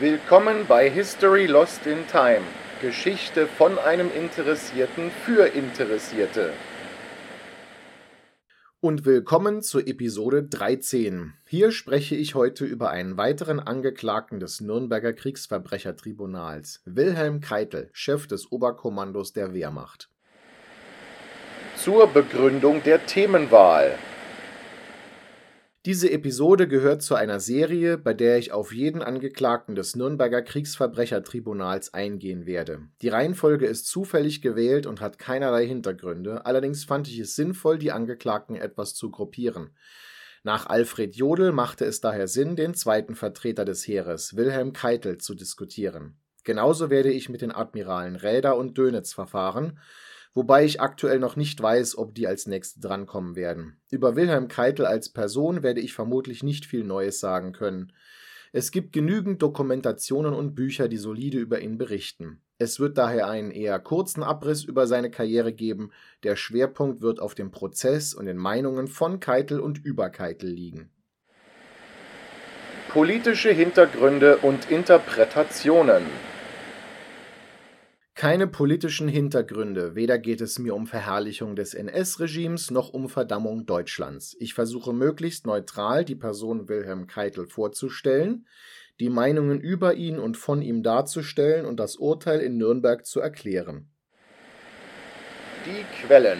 Willkommen bei History Lost in Time. Geschichte von einem Interessierten für Interessierte. Und willkommen zur Episode 13. Hier spreche ich heute über einen weiteren Angeklagten des Nürnberger Kriegsverbrechertribunals, Wilhelm Keitel, Chef des Oberkommandos der Wehrmacht. Zur Begründung der Themenwahl. Diese Episode gehört zu einer Serie, bei der ich auf jeden Angeklagten des Nürnberger Kriegsverbrechertribunals eingehen werde. Die Reihenfolge ist zufällig gewählt und hat keinerlei Hintergründe, allerdings fand ich es sinnvoll, die Angeklagten etwas zu gruppieren. Nach Alfred Jodl machte es daher Sinn, den zweiten Vertreter des Heeres, Wilhelm Keitel, zu diskutieren. Genauso werde ich mit den Admiralen Räder und Dönitz verfahren, wobei ich aktuell noch nicht weiß, ob die als Nächste drankommen werden. Über Wilhelm Keitel als Person werde ich vermutlich nicht viel Neues sagen können. Es gibt genügend Dokumentationen und Bücher, die solide über ihn berichten. Es wird daher einen eher kurzen Abriss über seine Karriere geben. Der Schwerpunkt wird auf dem Prozess und den Meinungen von Keitel und über Keitel liegen. Politische Hintergründe und Interpretationen. Keine politischen Hintergründe, weder geht es mir um Verherrlichung des NS-Regimes noch um Verdammung Deutschlands. Ich versuche möglichst neutral die Person Wilhelm Keitel vorzustellen, die Meinungen über ihn und von ihm darzustellen und das Urteil in Nürnberg zu erklären. Die Quellen.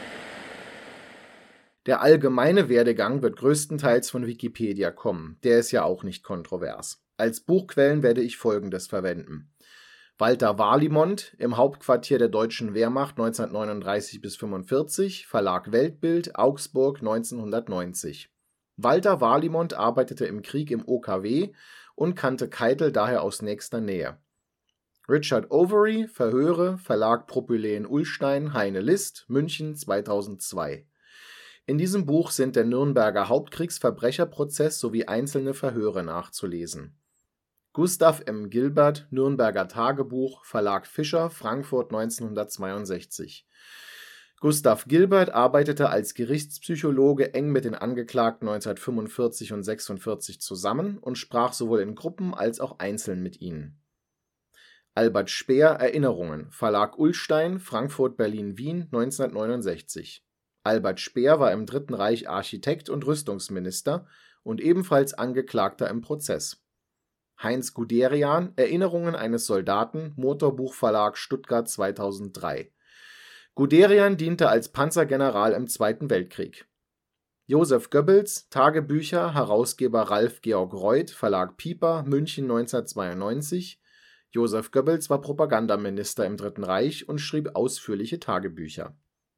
Der allgemeine Werdegang wird größtenteils von Wikipedia kommen, der ist ja auch nicht kontrovers. Als Buchquellen werde ich Folgendes verwenden: Walter Warlimont, im Hauptquartier der Deutschen Wehrmacht 1939 bis 1945, Verlag Weltbild, Augsburg 1990. Walter Warlimont arbeitete im Krieg im OKW und kannte Keitel daher aus nächster Nähe. Richard Overy, Verhöre, Verlag Propyläen-Ullstein, Heine List, München 2002. In diesem Buch sind der Nürnberger Hauptkriegsverbrecherprozess sowie einzelne Verhöre nachzulesen. Gustav M. Gilbert, Nürnberger Tagebuch, Verlag Fischer, Frankfurt 1962. Gustav Gilbert arbeitete als Gerichtspsychologe eng mit den Angeklagten 1945 und 1946 zusammen und sprach sowohl in Gruppen als auch einzeln mit ihnen. Albert Speer, Erinnerungen, Verlag Ullstein, Frankfurt, Berlin, Wien 1969. Albert Speer war im Dritten Reich Architekt und Rüstungsminister und ebenfalls Angeklagter im Prozess. Heinz Guderian, Erinnerungen eines Soldaten, Motorbuchverlag Stuttgart 2003. Guderian diente als Panzergeneral im Zweiten Weltkrieg. Joseph Goebbels, Tagebücher, Herausgeber Ralf Georg Reuth, Verlag Piper, München 1992. Joseph Goebbels war Propagandaminister im Dritten Reich und schrieb ausführliche Tagebücher.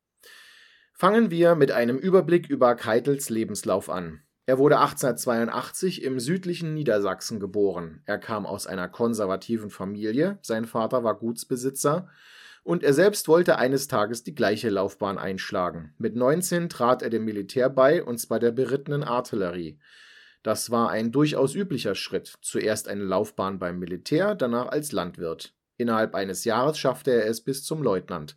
Fangen wir mit einem Überblick über Keitels Lebenslauf an. Er wurde 1882 im südlichen Niedersachsen geboren. Er kam aus einer konservativen Familie, sein Vater war Gutsbesitzer und er selbst wollte eines Tages die gleiche Laufbahn einschlagen. Mit 19 trat er dem Militär bei, und zwar der berittenen Artillerie. Das war ein durchaus üblicher Schritt. Zuerst eine Laufbahn beim Militär, danach als Landwirt. Innerhalb eines Jahres schaffte er es bis zum Leutnant.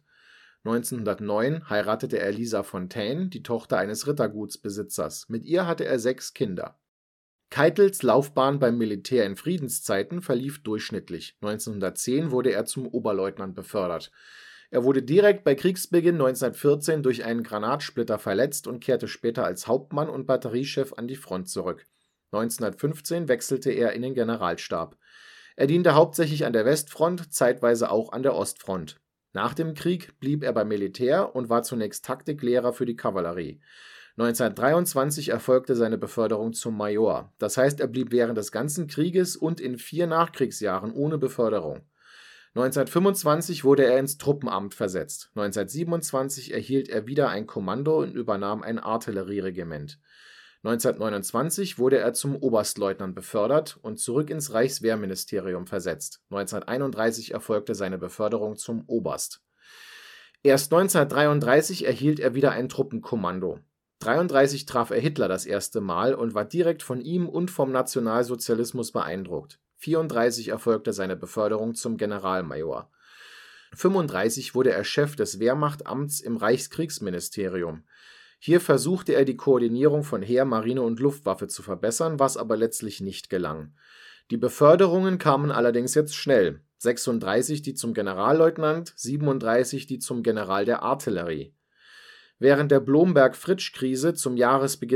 1909 heiratete er Lisa Fontaine, die Tochter eines Rittergutsbesitzers. Mit ihr hatte er 6 Kinder. Keitels Laufbahn beim Militär in Friedenszeiten verlief durchschnittlich. 1910 wurde er zum Oberleutnant befördert. Er wurde direkt bei Kriegsbeginn 1914 durch einen Granatsplitter verletzt und kehrte später als Hauptmann und Batteriechef an die Front zurück. 1915 wechselte er in den Generalstab. Er diente hauptsächlich an der Westfront, zeitweise auch an der Ostfront. Nach dem Krieg blieb er beim Militär und war zunächst Taktiklehrer für die Kavallerie. 1923 erfolgte seine Beförderung zum Major. Das heißt, er blieb während des ganzen Krieges und in 4 Nachkriegsjahren ohne Beförderung. 1925 wurde er ins Truppenamt versetzt. 1927 erhielt er wieder ein Kommando und übernahm ein Artillerieregiment. 1929 wurde er zum Oberstleutnant befördert und zurück ins Reichswehrministerium versetzt. 1931 erfolgte seine Beförderung zum Oberst. Erst 1933 erhielt er wieder ein Truppenkommando. 1933 traf er Hitler das erste Mal und war direkt von ihm und vom Nationalsozialismus beeindruckt. 1934 erfolgte seine Beförderung zum Generalmajor. 1935 wurde er Chef des Wehrmachtamts im Reichskriegsministerium. Hier versuchte er die Koordinierung von Heer, Marine und Luftwaffe zu verbessern, was aber letztlich nicht gelang. Die Beförderungen kamen allerdings jetzt schnell: 36 die zum Generalleutnant, 37 die zum General der Artillerie. Während der Blomberg-Fritsch-Krise zum Jahresbeginn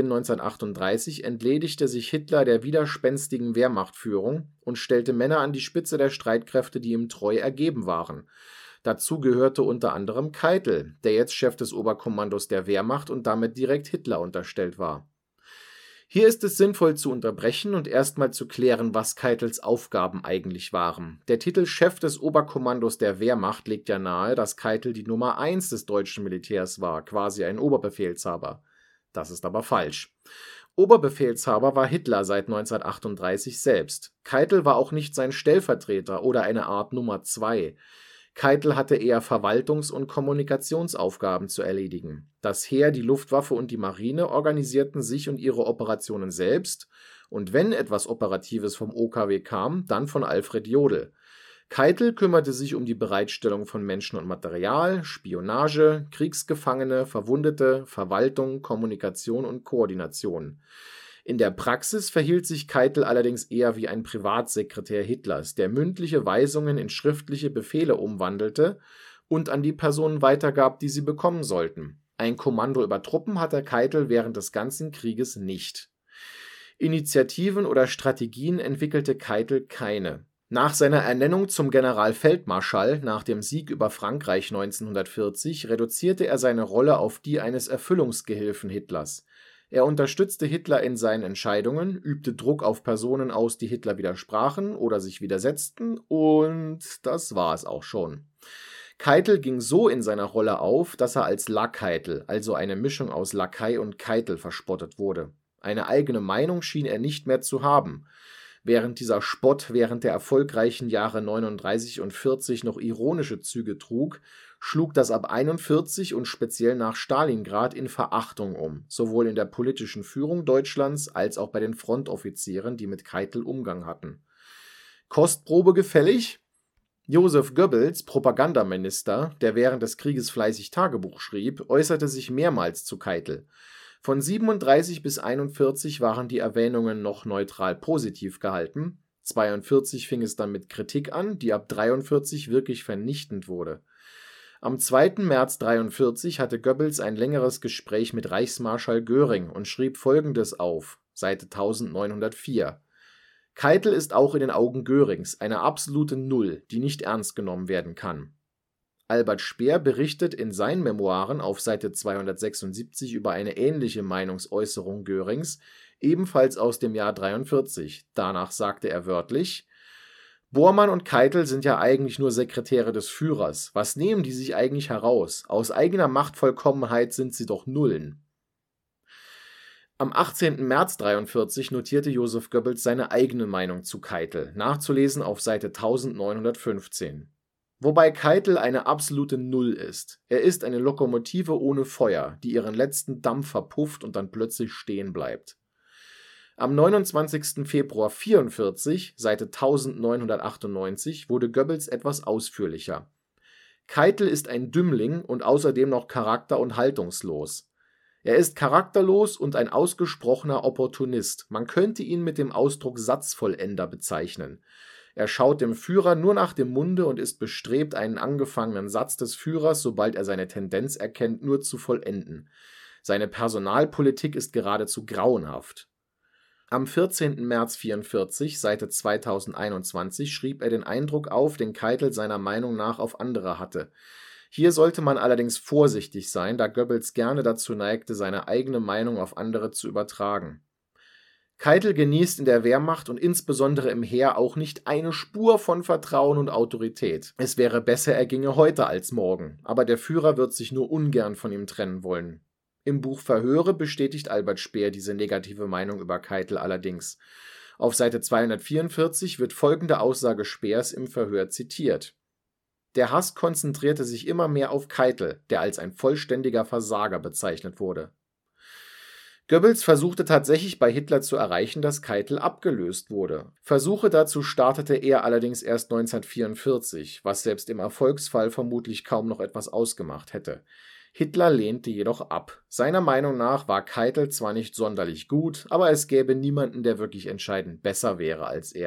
1938 entledigte sich Hitler der widerspenstigen Wehrmachtführung und stellte Männer an die Spitze der Streitkräfte, die ihm treu ergeben waren. Dazu gehörte unter anderem Keitel, der jetzt Chef des Oberkommandos der Wehrmacht und damit direkt Hitler unterstellt war. Hier ist es sinnvoll zu unterbrechen und erstmal zu klären, was Keitels Aufgaben eigentlich waren. Der Titel Chef des Oberkommandos der Wehrmacht legt ja nahe, dass Keitel die Nummer 1 des deutschen Militärs war, quasi ein Oberbefehlshaber. Das ist aber falsch. Oberbefehlshaber war Hitler seit 1938 selbst. Keitel war auch nicht sein Stellvertreter oder eine Art Nummer 2. Keitel hatte eher Verwaltungs- und Kommunikationsaufgaben zu erledigen. Das Heer, die Luftwaffe und die Marine organisierten sich und ihre Operationen selbst, und wenn etwas Operatives vom OKW kam, dann von Alfred Jodl. Keitel kümmerte sich um die Bereitstellung von Menschen und Material, Spionage, Kriegsgefangene, Verwundete, Verwaltung, Kommunikation und Koordination. In der Praxis verhielt sich Keitel allerdings eher wie ein Privatsekretär Hitlers, der mündliche Weisungen in schriftliche Befehle umwandelte und an die Personen weitergab, die sie bekommen sollten. Ein Kommando über Truppen hatte Keitel während des ganzen Krieges nicht. Initiativen oder Strategien entwickelte Keitel keine. Nach seiner Ernennung zum Generalfeldmarschall nach dem Sieg über Frankreich 1940 reduzierte er seine Rolle auf die eines Erfüllungsgehilfen Hitlers. Er unterstützte Hitler in seinen Entscheidungen, übte Druck auf Personen aus, die Hitler widersprachen oder sich widersetzten, und das war es auch schon. Keitel ging so in seiner Rolle auf, dass er als Lackeitel, also eine Mischung aus Lakai und Keitel, verspottet wurde. Eine eigene Meinung schien er nicht mehr zu haben. Während dieser Spott während der erfolgreichen Jahre 39 und 40 noch ironische Züge trug, schlug das ab 41 und speziell nach Stalingrad in Verachtung um, sowohl in der politischen Führung Deutschlands als auch bei den Frontoffizieren, die mit Keitel Umgang hatten. Kostprobe gefällig? Joseph Goebbels, Propagandaminister, der während des Krieges fleißig Tagebuch schrieb, äußerte sich mehrmals zu Keitel. Von 37 bis 41 waren die Erwähnungen noch neutral positiv gehalten. 42 fing es dann mit Kritik an, die ab 43 wirklich vernichtend wurde. Am 2. März 43 hatte Goebbels ein längeres Gespräch mit Reichsmarschall Göring und schrieb Folgendes auf, Seite 1904: Keitel ist auch in den Augen Görings eine absolute Null, die nicht ernst genommen werden kann. Albert Speer berichtet in seinen Memoiren auf Seite 276 über eine ähnliche Meinungsäußerung Görings, ebenfalls aus dem Jahr 43. Danach sagte er wörtlich: Bormann und Keitel sind ja eigentlich nur Sekretäre des Führers. Was nehmen die sich eigentlich heraus? Aus eigener Machtvollkommenheit sind sie doch Nullen. Am 18. März 43 notierte Joseph Goebbels seine eigene Meinung zu Keitel, nachzulesen auf Seite 1915. Wobei Keitel eine absolute Null ist. Er ist eine Lokomotive ohne Feuer, die ihren letzten Dampf verpufft und dann plötzlich stehen bleibt. Am 29. Februar 44, Seite 1998, wurde Goebbels etwas ausführlicher. Keitel ist ein Dümmling und außerdem noch charakter- und haltungslos. Er ist charakterlos und ein ausgesprochener Opportunist. Man könnte ihn mit dem Ausdruck Satzvollender bezeichnen. Er schaut dem Führer nur nach dem Munde und ist bestrebt, einen angefangenen Satz des Führers, sobald er seine Tendenz erkennt, nur zu vollenden. Seine Personalpolitik ist geradezu grauenhaft. Am 14. März 44, Seite 2021, schrieb er den Eindruck auf, den Keitel seiner Meinung nach auf andere hatte. Hier sollte man allerdings vorsichtig sein, da Goebbels gerne dazu neigte, seine eigene Meinung auf andere zu übertragen. Keitel genießt in der Wehrmacht und insbesondere im Heer auch nicht eine Spur von Vertrauen und Autorität. Es wäre besser, er ginge heute als morgen, aber der Führer wird sich nur ungern von ihm trennen wollen. Im Buch Verhöre bestätigt Albert Speer diese negative Meinung über Keitel allerdings. Auf Seite 244 wird folgende Aussage Speers im Verhör zitiert: Der Hass konzentrierte sich immer mehr auf Keitel, der als ein vollständiger Versager bezeichnet wurde. Goebbels versuchte tatsächlich bei Hitler zu erreichen, dass Keitel abgelöst wurde. Versuche dazu startete er allerdings erst 1944, was selbst im Erfolgsfall vermutlich kaum noch etwas ausgemacht hätte. Hitler lehnte jedoch ab. Seiner Meinung nach war Keitel zwar nicht sonderlich gut, aber es gäbe niemanden, der wirklich entscheidend besser wäre als er.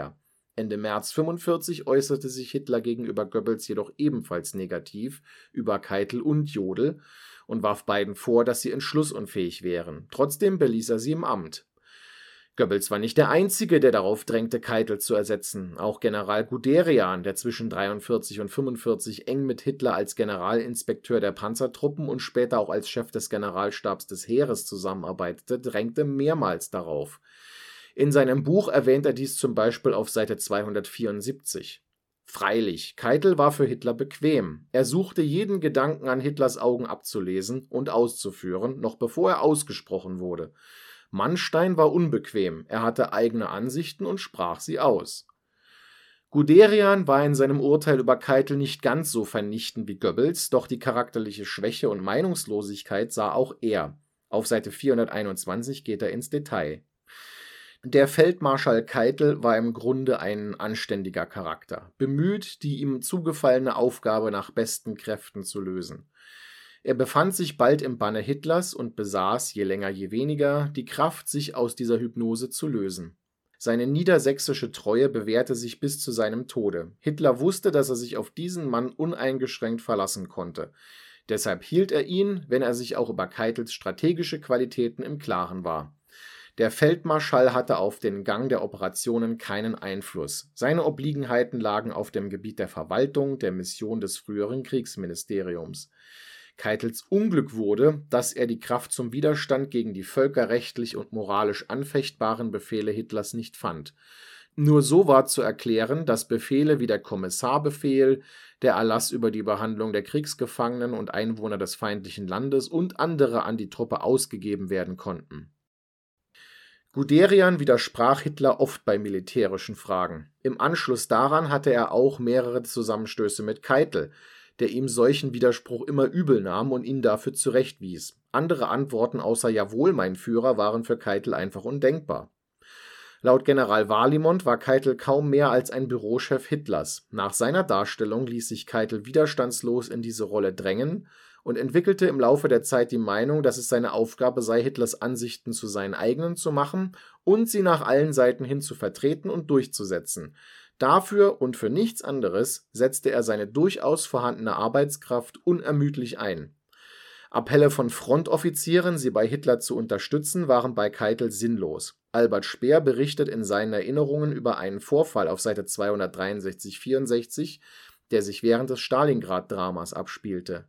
Ende März 1945 äußerte sich Hitler gegenüber Goebbels jedoch ebenfalls negativ über Keitel und Jodl und warf beiden vor, dass sie entschlussunfähig wären. Trotzdem beließ er sie im Amt. Goebbels war nicht der Einzige, der darauf drängte, Keitel zu ersetzen. Auch General Guderian, der zwischen 1943 und 1945 eng mit Hitler als Generalinspekteur der Panzertruppen und später auch als Chef des Generalstabs des Heeres zusammenarbeitete, drängte mehrmals darauf. In seinem Buch erwähnt er dies zum Beispiel auf Seite 274. Freilich, Keitel war für Hitler bequem. Er suchte jeden Gedanken an Hitlers Augen abzulesen und auszuführen, noch bevor er ausgesprochen wurde. Manstein war unbequem, er hatte eigene Ansichten und sprach sie aus. Guderian war in seinem Urteil über Keitel nicht ganz so vernichtend wie Goebbels, doch die charakterliche Schwäche und Meinungslosigkeit sah auch er. Auf Seite 421 geht er ins Detail. Der Feldmarschall Keitel war im Grunde ein anständiger Charakter, bemüht, die ihm zugefallene Aufgabe nach besten Kräften zu lösen. Er befand sich bald im Banne Hitlers und besaß, je länger je weniger, die Kraft, sich aus dieser Hypnose zu lösen. Seine niedersächsische Treue bewährte sich bis zu seinem Tode. Hitler wusste, dass er sich auf diesen Mann uneingeschränkt verlassen konnte. Deshalb hielt er ihn, wenn er sich auch über Keitels strategische Qualitäten im Klaren war. Der Feldmarschall hatte auf den Gang der Operationen keinen Einfluss. Seine Obliegenheiten lagen auf dem Gebiet der Verwaltung, der Mission des früheren Kriegsministeriums. Keitels Unglück wurde, dass er die Kraft zum Widerstand gegen die völkerrechtlich und moralisch anfechtbaren Befehle Hitlers nicht fand. Nur so war zu erklären, dass Befehle wie der Kommissarbefehl, der Erlass über die Behandlung der Kriegsgefangenen und Einwohner des feindlichen Landes und andere an die Truppe ausgegeben werden konnten. Guderian widersprach Hitler oft bei militärischen Fragen. Im Anschluss daran hatte er auch mehrere Zusammenstöße mit Keitel, der ihm solchen Widerspruch immer übel nahm und ihn dafür zurechtwies. Andere Antworten außer »Jawohl, mein Führer« waren für Keitel einfach undenkbar. Laut General Warlimont war Keitel kaum mehr als ein Bürochef Hitlers. Nach seiner Darstellung ließ sich Keitel widerstandslos in diese Rolle drängen und entwickelte im Laufe der Zeit die Meinung, dass es seine Aufgabe sei, Hitlers Ansichten zu seinen eigenen zu machen und sie nach allen Seiten hin zu vertreten und durchzusetzen. Dafür und für nichts anderes setzte er seine durchaus vorhandene Arbeitskraft unermüdlich ein. Appelle von Frontoffizieren, sie bei Hitler zu unterstützen, waren bei Keitel sinnlos. Albert Speer berichtet in seinen Erinnerungen über einen Vorfall auf Seite 263/64, der sich während des Stalingrad-Dramas abspielte.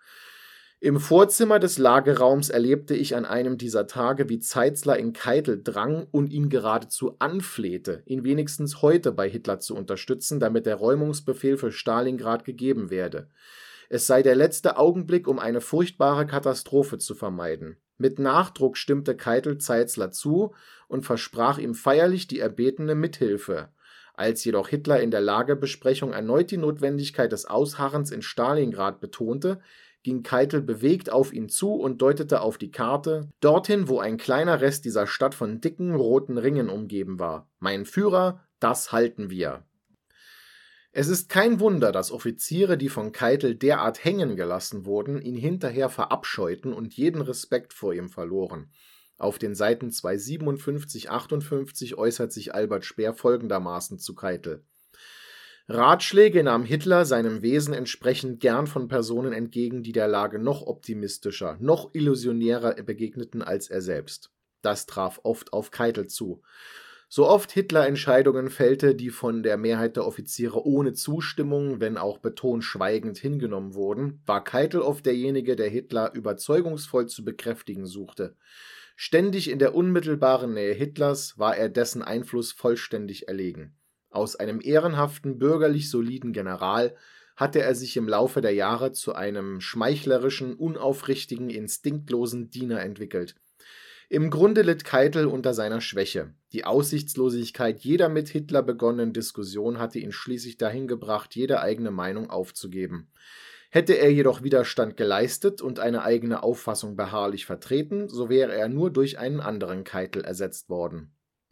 Im Vorzimmer des Lageraums erlebte ich an einem dieser Tage, wie Zeitzler in Keitel drang und ihn geradezu anflehte, ihn wenigstens heute bei Hitler zu unterstützen, damit der Räumungsbefehl für Stalingrad gegeben werde. Es sei der letzte Augenblick, um eine furchtbare Katastrophe zu vermeiden. Mit Nachdruck stimmte Keitel Zeitzler zu und versprach ihm feierlich die erbetene Mithilfe. Als jedoch Hitler in der Lagebesprechung erneut die Notwendigkeit des Ausharrens in Stalingrad betonte, ging Keitel bewegt auf ihn zu und deutete auf die Karte, dorthin, wo ein kleiner Rest dieser Stadt von dicken, roten Ringen umgeben war. »Mein Führer, das halten wir!« Es ist kein Wunder, dass Offiziere, die von Keitel derart hängen gelassen wurden, ihn hinterher verabscheuten und jeden Respekt vor ihm verloren. Auf den Seiten 257/58 äußert sich Albert Speer folgendermaßen zu Keitel: Ratschläge nahm Hitler seinem Wesen entsprechend gern von Personen entgegen, die der Lage noch optimistischer, noch illusionärer begegneten als er selbst. Das traf oft auf Keitel zu. So oft Hitler Entscheidungen fällte, die von der Mehrheit der Offiziere ohne Zustimmung, wenn auch betont schweigend hingenommen wurden, war Keitel oft derjenige, der Hitler überzeugungsvoll zu bekräftigen suchte. Ständig in der unmittelbaren Nähe Hitlers war er dessen Einfluss vollständig erlegen. Aus einem ehrenhaften, bürgerlich soliden General hatte er sich im Laufe der Jahre zu einem schmeichlerischen, unaufrichtigen, instinktlosen Diener entwickelt. Im Grunde litt Keitel unter seiner Schwäche. Die Aussichtslosigkeit jeder mit Hitler begonnenen Diskussion hatte ihn schließlich dahin gebracht, jede eigene Meinung aufzugeben. Hätte er jedoch Widerstand geleistet und eine eigene Auffassung beharrlich vertreten, so wäre er nur durch einen anderen Keitel ersetzt worden.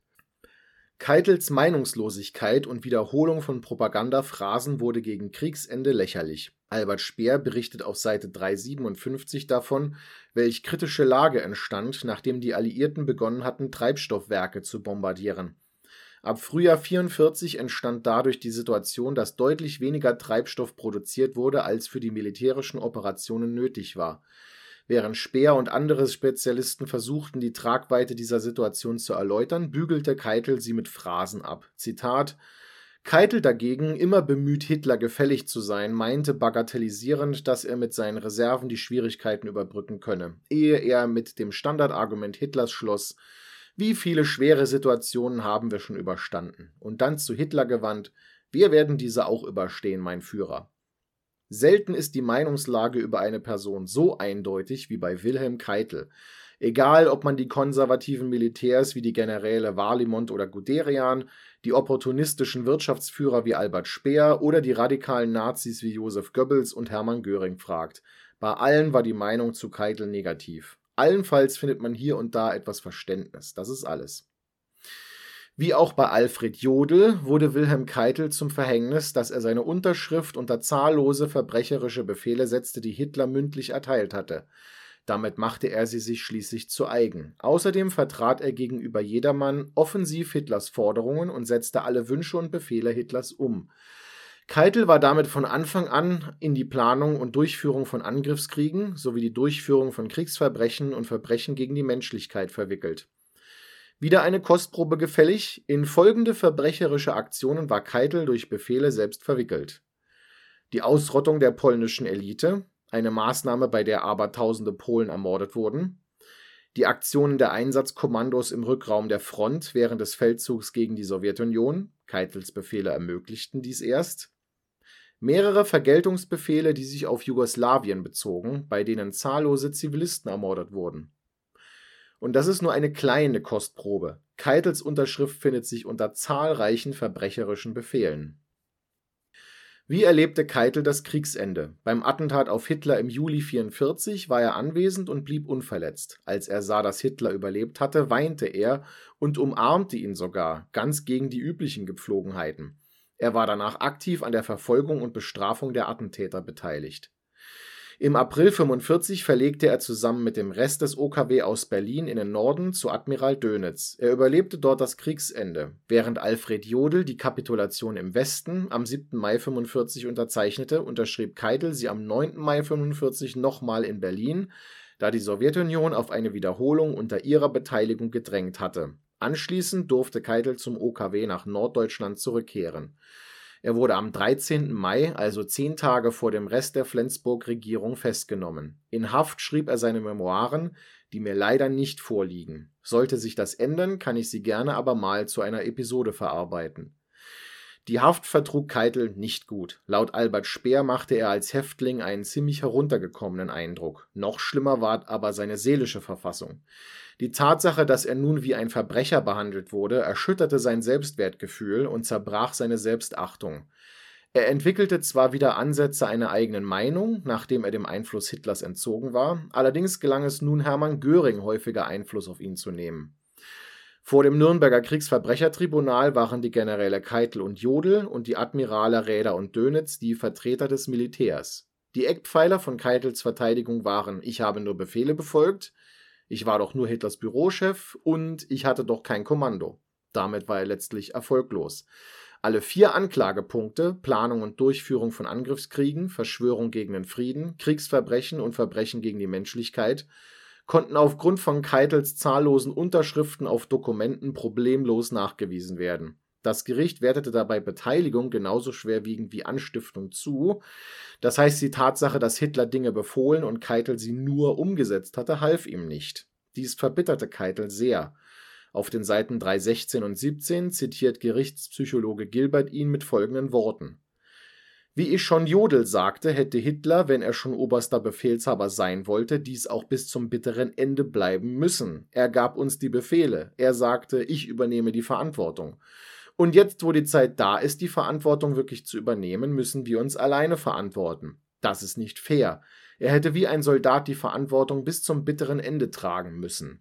Keitels Meinungslosigkeit und Wiederholung von Propagandaphrasen wurde gegen Kriegsende lächerlich. Albert Speer berichtet auf Seite 357 davon, welch kritische Lage entstand, nachdem die Alliierten begonnen hatten, Treibstoffwerke zu bombardieren. Ab Frühjahr 1944 entstand dadurch die Situation, dass deutlich weniger Treibstoff produziert wurde, als für die militärischen Operationen nötig war. Während Speer und andere Spezialisten versuchten, die Tragweite dieser Situation zu erläutern, bügelte Keitel sie mit Phrasen ab. Zitat: Keitel dagegen, immer bemüht, Hitler gefällig zu sein, meinte bagatellisierend, dass er mit seinen Reserven die Schwierigkeiten überbrücken könne, ehe er mit dem Standardargument Hitlers schloss: Wie viele schwere Situationen haben wir schon überstanden? Und dann zu Hitler gewandt: Wir werden diese auch überstehen, mein Führer. Selten ist die Meinungslage über eine Person so eindeutig wie bei Wilhelm Keitel. Egal, ob man die konservativen Militärs wie die Generäle Warlimont oder Guderian, die opportunistischen Wirtschaftsführer wie Albert Speer oder die radikalen Nazis wie Josef Goebbels und Hermann Göring fragt. Bei allen war die Meinung zu Keitel negativ. Allenfalls findet man hier und da etwas Verständnis. Das ist alles. Wie auch bei Alfred Jodl wurde Wilhelm Keitel zum Verhängnis, dass er seine Unterschrift unter zahllose verbrecherische Befehle setzte, die Hitler mündlich erteilt hatte. Damit machte er sie sich schließlich zu eigen. Außerdem vertrat er gegenüber jedermann offensiv Hitlers Forderungen und setzte alle Wünsche und Befehle Hitlers um. Keitel war damit von Anfang an in die Planung und Durchführung von Angriffskriegen sowie die Durchführung von Kriegsverbrechen und Verbrechen gegen die Menschlichkeit verwickelt. Wieder eine Kostprobe gefällig: In folgende verbrecherische Aktionen war Keitel durch Befehle selbst verwickelt: Die Ausrottung der polnischen Elite, eine Maßnahme, bei der abertausende Polen ermordet wurden; die Aktionen der Einsatzkommandos im Rückraum der Front während des Feldzugs gegen die Sowjetunion, Keitels Befehle ermöglichten dies erst; mehrere Vergeltungsbefehle, die sich auf Jugoslawien bezogen, bei denen zahllose Zivilisten ermordet wurden. Und das ist nur eine kleine Kostprobe. Keitels Unterschrift findet sich unter zahlreichen verbrecherischen Befehlen. Wie erlebte Keitel das Kriegsende? Beim Attentat auf Hitler im Juli 1944 war er anwesend und blieb unverletzt. Als er sah, dass Hitler überlebt hatte, weinte er und umarmte ihn sogar, ganz gegen die üblichen Gepflogenheiten. Er war danach aktiv an der Verfolgung und Bestrafung der Attentäter beteiligt. Im April 1945 verlegte er zusammen mit dem Rest des OKW aus Berlin in den Norden zu Admiral Dönitz. Er überlebte dort das Kriegsende. Während Alfred Jodl die Kapitulation im Westen am 7. Mai 1945 unterzeichnete, unterschrieb Keitel sie am 9. Mai 1945 nochmal in Berlin, da die Sowjetunion auf eine Wiederholung unter ihrer Beteiligung gedrängt hatte. Anschließend durfte Keitel zum OKW nach Norddeutschland zurückkehren. Er wurde am 13. Mai, also 10 Tage vor dem Rest der Flensburg-Regierung, festgenommen. In Haft schrieb er seine Memoiren, die mir leider nicht vorliegen. Sollte sich das ändern, kann ich sie gerne aber mal zu einer Episode verarbeiten. Die Haft vertrug Keitel nicht gut. Laut Albert Speer machte er als Häftling einen ziemlich heruntergekommenen Eindruck. Noch schlimmer war aber seine seelische Verfassung. Die Tatsache, dass er nun wie ein Verbrecher behandelt wurde, erschütterte sein Selbstwertgefühl und zerbrach seine Selbstachtung. Er entwickelte zwar wieder Ansätze einer eigenen Meinung, nachdem er dem Einfluss Hitlers entzogen war, allerdings gelang es nun Hermann Göring, häufiger Einfluss auf ihn zu nehmen. Vor dem Nürnberger Kriegsverbrechertribunal waren die Generäle Keitel und Jodl und die Admirale Räder und Dönitz die Vertreter des Militärs. Die Eckpfeiler von Keitels Verteidigung waren: Ich habe nur Befehle befolgt, ich war doch nur Hitlers Bürochef und ich hatte doch kein Kommando. Damit war er letztlich erfolglos. Alle 4 Anklagepunkte, Planung und Durchführung von Angriffskriegen, Verschwörung gegen den Frieden, Kriegsverbrechen und Verbrechen gegen die Menschlichkeit, konnten aufgrund von Keitels zahllosen Unterschriften auf Dokumenten problemlos nachgewiesen werden. Das Gericht wertete dabei Beteiligung genauso schwerwiegend wie Anstiftung zu. Das heißt, die Tatsache, dass Hitler Dinge befohlen und Keitel sie nur umgesetzt hatte, half ihm nicht. Dies verbitterte Keitel sehr. Auf den Seiten 316 und 17 zitiert Gerichtspsychologe Gilbert ihn mit folgenden Worten: Wie ich schon Jodl sagte, hätte Hitler, wenn er schon oberster Befehlshaber sein wollte, dies auch bis zum bitteren Ende bleiben müssen. Er gab uns die Befehle. Er sagte, ich übernehme die Verantwortung. Und jetzt, wo die Zeit da ist, die Verantwortung wirklich zu übernehmen, müssen wir uns alleine verantworten. Das ist nicht fair. Er hätte wie ein Soldat die Verantwortung bis zum bitteren Ende tragen müssen.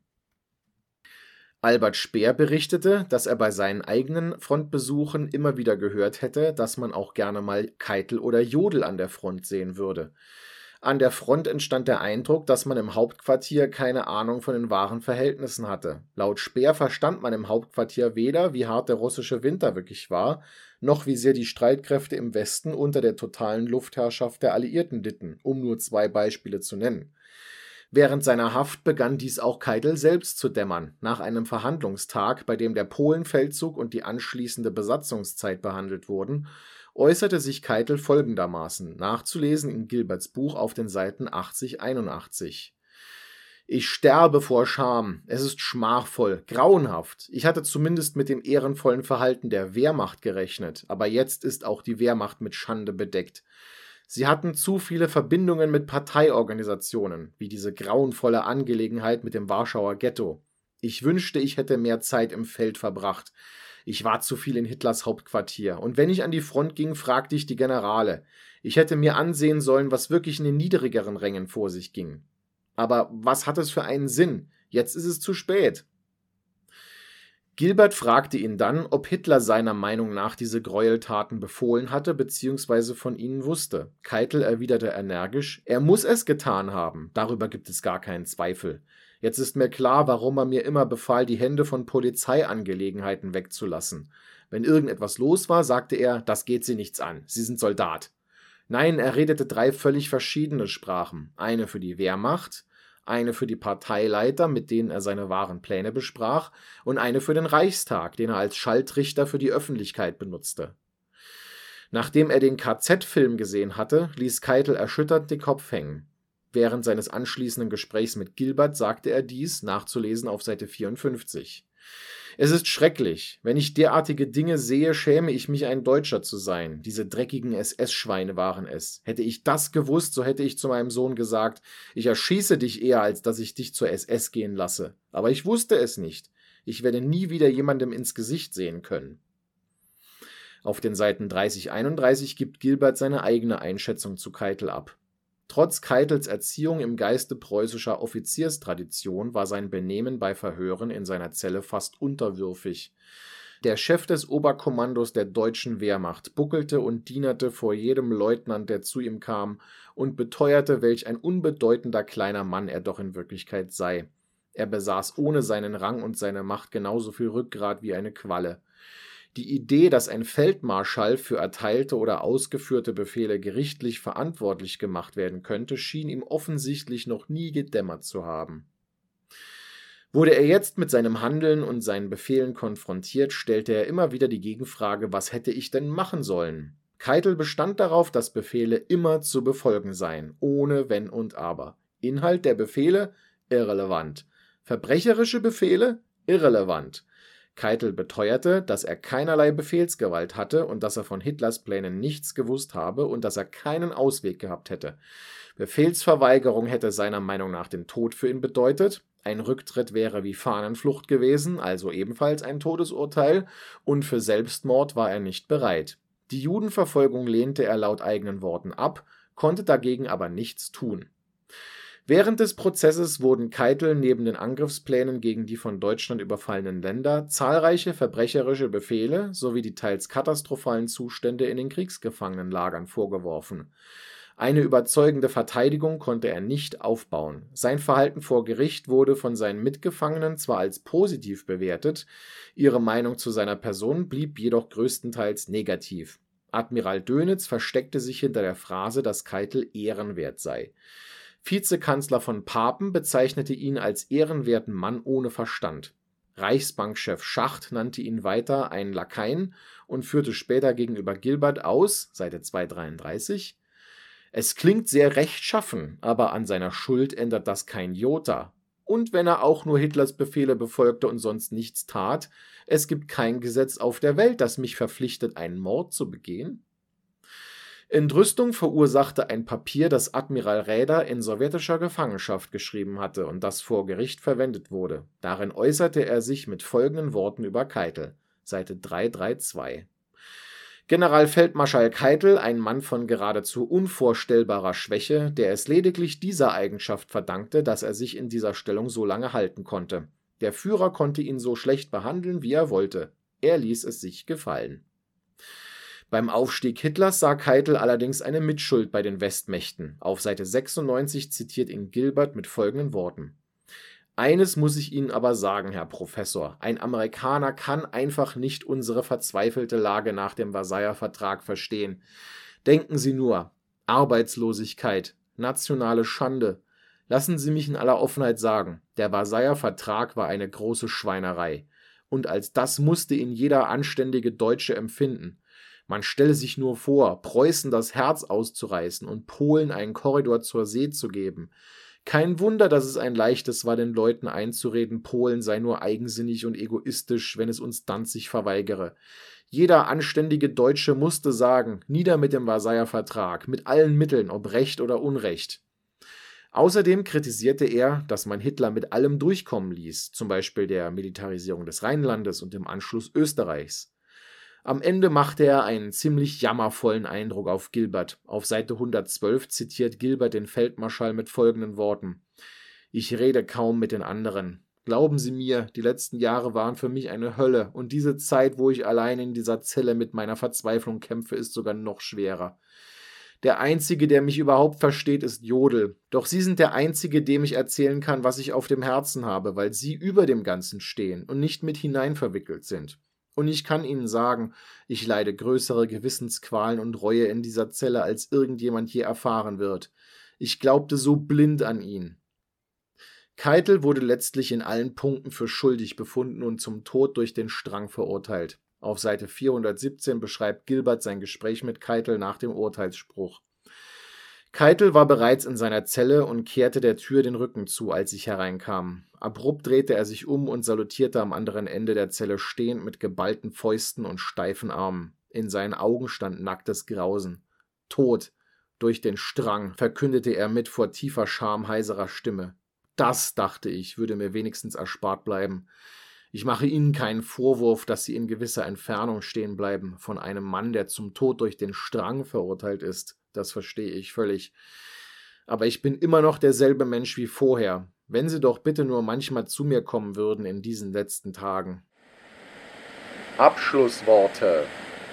Albert Speer berichtete, dass er bei seinen eigenen Frontbesuchen immer wieder gehört hätte, dass man auch gerne mal Keitel oder Jodl an der Front sehen würde. An der Front entstand der Eindruck, dass man im Hauptquartier keine Ahnung von den wahren Verhältnissen hatte. Laut Speer verstand man im Hauptquartier weder, wie hart der russische Winter wirklich war, noch wie sehr die Streitkräfte im Westen unter der totalen Luftherrschaft der Alliierten litten, um nur 2 Beispiele zu nennen. Während seiner Haft begann dies auch Keitel selbst zu dämmern, nach einem Verhandlungstag, bei dem der Polenfeldzug und die anschließende Besatzungszeit behandelt wurden, äußerte sich Keitel folgendermaßen, nachzulesen in Gilberts Buch auf den Seiten 80-81. Ich sterbe vor Scham. Es ist schmachvoll, grauenhaft. Ich hatte zumindest mit dem ehrenvollen Verhalten der Wehrmacht gerechnet, aber jetzt ist auch die Wehrmacht mit Schande bedeckt. Sie hatten zu viele Verbindungen mit Parteiorganisationen, wie diese grauenvolle Angelegenheit mit dem Warschauer Ghetto. Ich wünschte, ich hätte mehr Zeit im Feld verbracht. Ich war zu viel in Hitlers Hauptquartier, und wenn ich an die Front ging, fragte ich die Generale. Ich hätte mir ansehen sollen, was wirklich in den niedrigeren Rängen vor sich ging. Aber was hat es für einen Sinn? Jetzt ist es zu spät. Gilbert fragte ihn dann, ob Hitler seiner Meinung nach diese Gräueltaten befohlen hatte bzw. von ihnen wusste. Keitel erwiderte energisch, er muss es getan haben, darüber gibt es gar keinen Zweifel. Jetzt ist mir klar, warum er mir immer befahl, die Hände von Polizeiangelegenheiten wegzulassen. Wenn irgendetwas los war, sagte er, das geht Sie nichts an, Sie sind Soldat. Nein, er redete 3 völlig verschiedene Sprachen, eine für die Wehrmacht, eine für die Parteileiter, mit denen er seine wahren Pläne besprach, und eine für den Reichstag, den er als Schalltrichter für die Öffentlichkeit benutzte. Nachdem er den KZ-Film gesehen hatte, ließ Keitel erschüttert den Kopf hängen. Während seines anschließenden Gesprächs mit Gilbert sagte er dies, nachzulesen auf Seite 54. Es ist schrecklich. Wenn ich derartige Dinge sehe, schäme ich mich, ein Deutscher zu sein. Diese dreckigen SS-Schweine waren es. Hätte ich das gewusst, so hätte ich zu meinem Sohn gesagt, ich erschieße dich eher, als dass ich dich zur SS gehen lasse. Aber ich wusste es nicht. Ich werde nie wieder jemandem ins Gesicht sehen können. Auf den Seiten 30-31 gibt Gilbert seine eigene Einschätzung zu Keitel ab. Trotz Keitels Erziehung im Geiste preußischer Offizierstradition war sein Benehmen bei Verhören in seiner Zelle fast unterwürfig. Der Chef des Oberkommandos der deutschen Wehrmacht buckelte und dienerte vor jedem Leutnant, der zu ihm kam, und beteuerte, welch ein unbedeutender kleiner Mann er doch in Wirklichkeit sei. Er besaß ohne seinen Rang und seine Macht genauso viel Rückgrat wie eine Qualle. Die Idee, dass ein Feldmarschall für erteilte oder ausgeführte Befehle gerichtlich verantwortlich gemacht werden könnte, schien ihm offensichtlich noch nie gedämmert zu haben. Wurde er jetzt mit seinem Handeln und seinen Befehlen konfrontiert, stellte er immer wieder die Gegenfrage, was hätte ich denn machen sollen? Keitel bestand darauf, dass Befehle immer zu befolgen seien, ohne Wenn und Aber. Inhalt der Befehle? Irrelevant. Verbrecherische Befehle? Irrelevant. Keitel beteuerte, dass er keinerlei Befehlsgewalt hatte und dass er von Hitlers Plänen nichts gewusst habe und dass er keinen Ausweg gehabt hätte. Befehlsverweigerung hätte seiner Meinung nach den Tod für ihn bedeutet, ein Rücktritt wäre wie Fahnenflucht gewesen, also ebenfalls ein Todesurteil, und für Selbstmord war er nicht bereit. Die Judenverfolgung lehnte er laut eigenen Worten ab, konnte dagegen aber nichts tun. Während des Prozesses wurden Keitel neben den Angriffsplänen gegen die von Deutschland überfallenen Länder zahlreiche verbrecherische Befehle sowie die teils katastrophalen Zustände in den Kriegsgefangenenlagern vorgeworfen. Eine überzeugende Verteidigung konnte er nicht aufbauen. Sein Verhalten vor Gericht wurde von seinen Mitgefangenen zwar als positiv bewertet, ihre Meinung zu seiner Person blieb jedoch größtenteils negativ. Admiral Dönitz versteckte sich hinter der Phrase, dass Keitel ehrenwert sei. Vizekanzler von Papen bezeichnete ihn als ehrenwerten Mann ohne Verstand. Reichsbankchef Schacht nannte ihn weiter einen Lakaien und führte später gegenüber Gilbert aus, Seite 233, es klingt sehr rechtschaffen, aber an seiner Schuld ändert das kein Jota. Und wenn er auch nur Hitlers Befehle befolgte und sonst nichts tat, es gibt kein Gesetz auf der Welt, das mich verpflichtet, einen Mord zu begehen. Entrüstung verursachte ein Papier, das Admiral Räder in sowjetischer Gefangenschaft geschrieben hatte und das vor Gericht verwendet wurde. Darin äußerte er sich mit folgenden Worten über Keitel, Seite 332. Generalfeldmarschall Keitel, ein Mann von geradezu unvorstellbarer Schwäche, der es lediglich dieser Eigenschaft verdankte, dass er sich in dieser Stellung so lange halten konnte. Der Führer konnte ihn so schlecht behandeln, wie er wollte. Er ließ es sich gefallen. Beim Aufstieg Hitlers sah Keitel allerdings eine Mitschuld bei den Westmächten. Auf Seite 96 zitiert ihn Gilbert mit folgenden Worten: Eines muss ich Ihnen aber sagen, Herr Professor, ein Amerikaner kann einfach nicht unsere verzweifelte Lage nach dem Versailler Vertrag verstehen. Denken Sie nur, Arbeitslosigkeit, nationale Schande. Lassen Sie mich in aller Offenheit sagen, der Versailler Vertrag war eine große Schweinerei. Und als das musste ihn jeder anständige Deutsche empfinden. Man stelle sich nur vor, Preußen das Herz auszureißen und Polen einen Korridor zur See zu geben. Kein Wunder, dass es ein leichtes war, den Leuten einzureden, Polen sei nur eigensinnig und egoistisch, wenn es uns Danzig verweigere. Jeder anständige Deutsche musste sagen, nieder mit dem Versailler Vertrag, mit allen Mitteln, ob Recht oder Unrecht. Außerdem kritisierte er, dass man Hitler mit allem durchkommen ließ, zum Beispiel der Militarisierung des Rheinlandes und dem Anschluss Österreichs. Am Ende machte er einen ziemlich jammervollen Eindruck auf Gilbert. Auf Seite 112 zitiert Gilbert den Feldmarschall mit folgenden Worten: Ich rede kaum mit den anderen. Glauben Sie mir, die letzten Jahre waren für mich eine Hölle und diese Zeit, wo ich allein in dieser Zelle mit meiner Verzweiflung kämpfe, ist sogar noch schwerer. Der Einzige, der mich überhaupt versteht, ist Jodl. Doch Sie sind der Einzige, dem ich erzählen kann, was ich auf dem Herzen habe, weil Sie über dem Ganzen stehen und nicht mit hineinverwickelt sind. Und ich kann Ihnen sagen, ich leide größere Gewissensqualen und Reue in dieser Zelle, als irgendjemand je erfahren wird. Ich glaubte so blind an ihn. Keitel wurde letztlich in allen Punkten für schuldig befunden und zum Tod durch den Strang verurteilt. Auf Seite 417 beschreibt Gilbert sein Gespräch mit Keitel nach dem Urteilsspruch. Keitel war bereits in seiner Zelle und kehrte der Tür den Rücken zu, als ich hereinkam. Abrupt drehte er sich um und salutierte am anderen Ende der Zelle stehend mit geballten Fäusten und steifen Armen. In seinen Augen stand nacktes Grausen. Tod durch den Strang, verkündete er mit vor tiefer Scham heiserer Stimme. Das, dachte ich, würde mir wenigstens erspart bleiben. Ich mache Ihnen keinen Vorwurf, dass Sie in gewisser Entfernung stehen bleiben von einem Mann, der zum Tod durch den Strang verurteilt ist. Das verstehe ich völlig. Aber ich bin immer noch derselbe Mensch wie vorher. Wenn Sie doch bitte nur manchmal zu mir kommen würden in diesen letzten Tagen. Abschlussworte.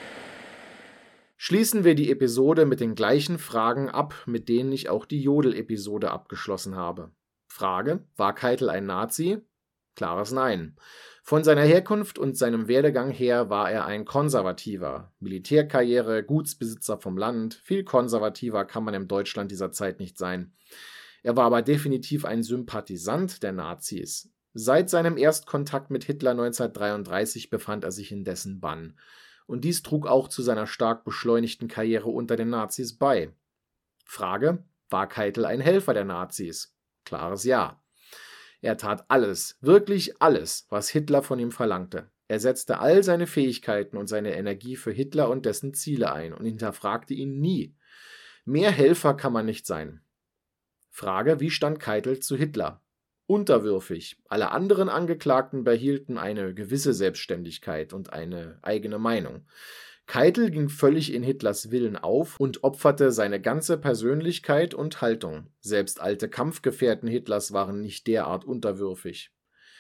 Schließen wir die Episode mit den gleichen Fragen ab, mit denen ich auch die Jodl-Episode abgeschlossen habe. Frage: War Keitel ein Nazi? Klares Nein. Von seiner Herkunft und seinem Werdegang her war er ein Konservativer. Militärkarriere, Gutsbesitzer vom Land, viel konservativer kann man im Deutschland dieser Zeit nicht sein. Er war aber definitiv ein Sympathisant der Nazis. Seit seinem Erstkontakt mit Hitler 1933 befand er sich in dessen Bann. Und dies trug auch zu seiner stark beschleunigten Karriere unter den Nazis bei. Frage: War Keitel ein Helfer der Nazis? Klares Ja. Er tat alles, wirklich alles, was Hitler von ihm verlangte. Er setzte all seine Fähigkeiten und seine Energie für Hitler und dessen Ziele ein und hinterfragte ihn nie. Mehr Helfer kann man nicht sein. Frage: Wie stand Keitel zu Hitler? Unterwürfig. Alle anderen Angeklagten behielten eine gewisse Selbstständigkeit und eine eigene Meinung. Keitel ging völlig in Hitlers Willen auf und opferte seine ganze Persönlichkeit und Haltung. Selbst alte Kampfgefährten Hitlers waren nicht derart unterwürfig.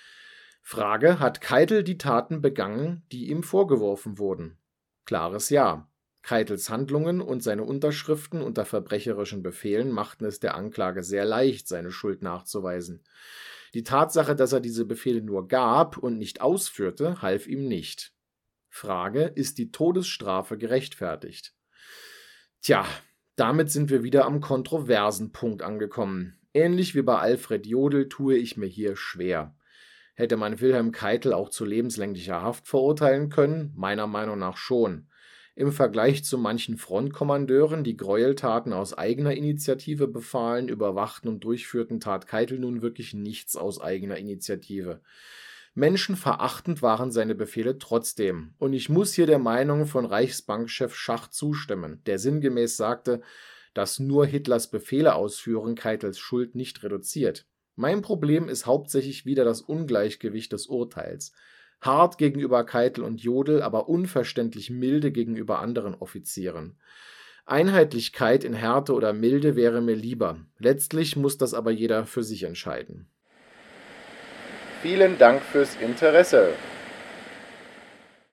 Frage: Hat Keitel die Taten begangen, die ihm vorgeworfen wurden? Klares Ja. Keitels Handlungen und seine Unterschriften unter verbrecherischen Befehlen machten es der Anklage sehr leicht, seine Schuld nachzuweisen. Die Tatsache, dass er diese Befehle nur gab und nicht ausführte, half ihm nicht. Frage: Ist die Todesstrafe gerechtfertigt? Tja, damit sind wir wieder am kontroversen Punkt angekommen. Ähnlich wie bei Alfred Jodl tue ich mir hier schwer. Hätte man Wilhelm Keitel auch zu lebenslänglicher Haft verurteilen können? Meiner Meinung nach schon. Im Vergleich zu manchen Frontkommandeuren, die Gräueltaten aus eigener Initiative befahlen, überwachten und durchführten, tat Keitel nun wirklich nichts aus eigener Initiative. Menschenverachtend waren seine Befehle trotzdem. Und ich muss hier der Meinung von Reichsbankchef Schacht zustimmen, der sinngemäß sagte, dass nur Hitlers Befehle ausführen Keitels Schuld nicht reduziert. Mein Problem ist hauptsächlich wieder das Ungleichgewicht des Urteils. Hart gegenüber Keitel und Jodl, aber unverständlich milde gegenüber anderen Offizieren. Einheitlichkeit in Härte oder Milde wäre mir lieber. Letztlich muss das aber jeder für sich entscheiden. Vielen Dank fürs Interesse.